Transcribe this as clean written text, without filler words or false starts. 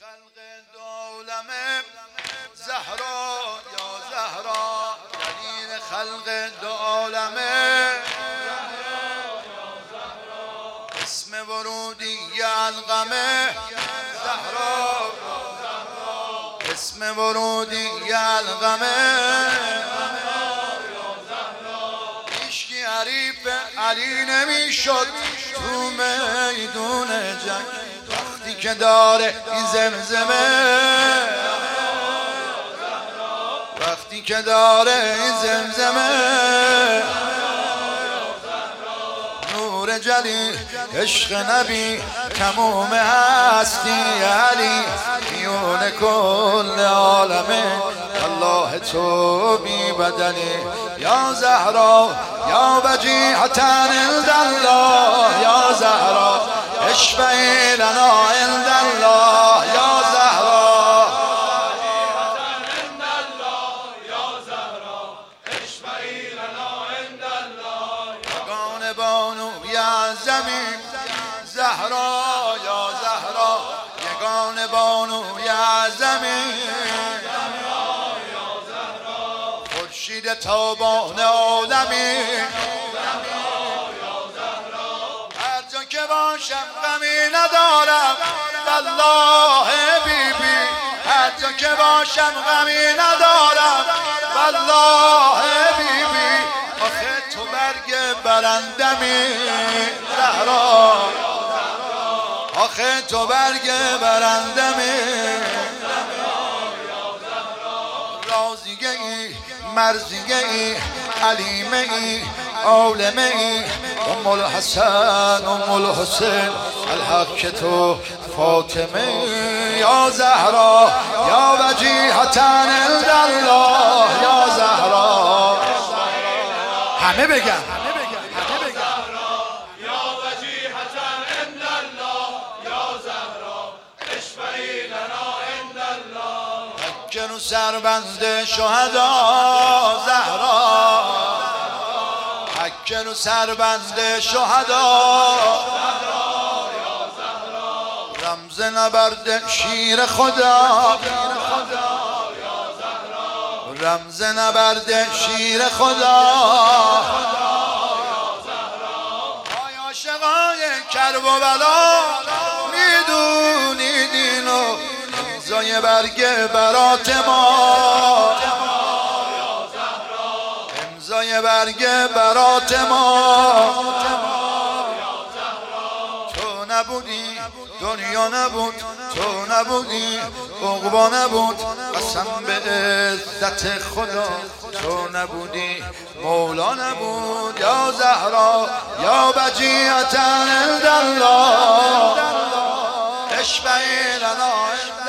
خلق دو عالم زهرا یا زهرا، دلیل خلق دو عالم اسم ورودی القم زهرا، اسم ورودی القم هیچکی حریف علی نمیشد تو میدون جنگ، وقتی که داره این زمزمه، وقتی که داره این زمزمه، نور جلی عشق نبی تموم هستی علی، میون کل عالمه الله تو بی بدلی، یا زهرا یا وجیهة عند الله، یا زهرا اشفعی لنا عند الله، یا زهرا یگانه بانوی زمین زهرا، یا زهرا یگانه بانوی زمین، خورشید تابان عالمی، هر جا که باشم غمی ندارم والله بیبی، هر جا که باشم غمی ندارم والله بیبی، آخه تو برگ برندمی زهرا، آخه تو برگ برندمی، رازیگه ای مرزیگه ای علیمه ای عالمه ای، ام الحسن ام الحسین الحق تو فاطمه، یا زهرا یا وجیهة عند الله، یا زهرا همه بگن کنو سربند شهدا زهرا، کنو سربند شهدا، رمز نبرد شیر خدا، رمز نبرد شیر خدا، آی عاشقای کرب و بلا میدونید اینو، امضای برگ برات ما، امضای برگ برات ما، تو نبودی دنیا نبود، تو نبودی عقبا نبود، قسم به عزت خدا تو نبودی مولا نبود، یا زهرا یا وجیهة عند الله اشفعی لنا